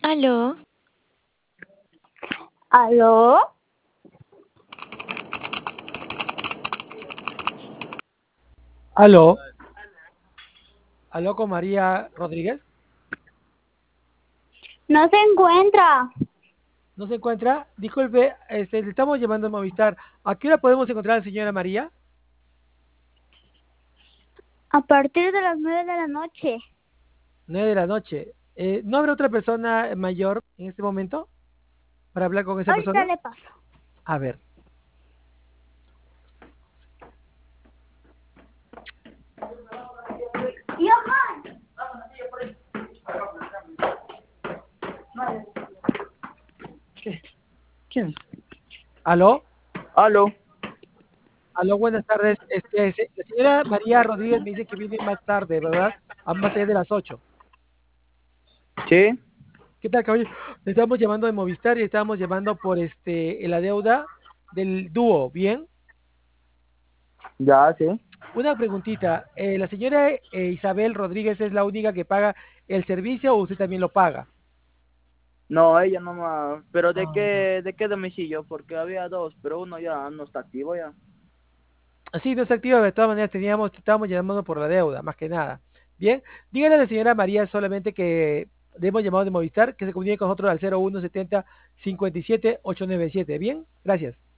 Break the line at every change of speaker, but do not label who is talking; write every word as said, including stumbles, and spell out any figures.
Aló,
¿Aló?
Aló, aló con María Rodríguez.
No se encuentra.
¿No se encuentra? Disculpe, este, le estamos llamando a Movistar. ¿A qué hora podemos encontrar a la señora María?
A partir de las nueve de la noche.
Nueve de la noche. Eh, ¿no habrá otra persona mayor en este momento para hablar con esa
Ahorita
persona?
le paso.
A ver.
Johan.
¿Qué? ¿Quién? ¿Aló?
Aló,
Aló, buenas tardes. Este, se- la señora María Rodríguez me dice que viene más tarde, ¿verdad? A más allá de las ocho.
sí,
¿Qué tal, caballero? Le estamos llamando de Movistar y estamos llamando por este la deuda del dúo, ¿bien?
ya, sí.
Una preguntita, eh, ¿la señora eh, Isabel Rodríguez es la única que paga el servicio o usted también lo paga?
No, ella no más. ¿Pero de
Ah,
qué, de qué domicilio? Porque había dos, pero uno ya no está activo ya.
sí, no está activa, de todas maneras teníamos, estábamos llamando por la deuda, más que nada. Bien, dígale a la señora María solamente que le hemos llamado de Movistar, que se comunique con nosotros al cero uno setenta cincuenta y siete ochocientos noventa y siete. Bien, gracias.